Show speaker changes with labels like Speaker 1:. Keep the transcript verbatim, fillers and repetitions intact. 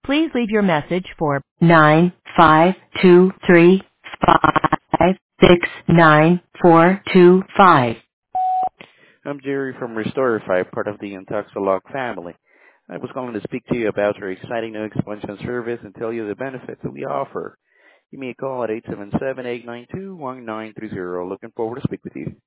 Speaker 1: Please leave your message for nine five two three five six nine four two five.
Speaker 2: I'm Jerry from Restorify, part of the Intoxilog family. I was calling to speak to you about our exciting new expansion service and tell you the benefits that we offer. Give me a call at eight seven seven, eight nine two, one nine three zero. Looking forward to speak with you.